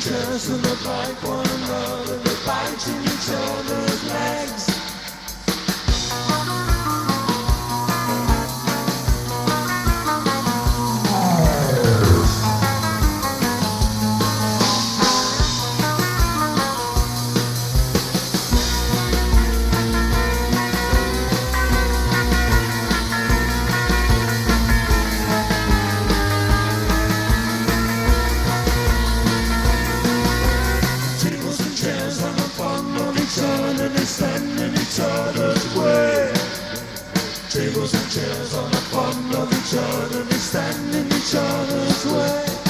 chairs who look like one another, they're biting each other's legs. They stand in each other's way. Tables and chairs on the fun of each other, they stand in each other's way.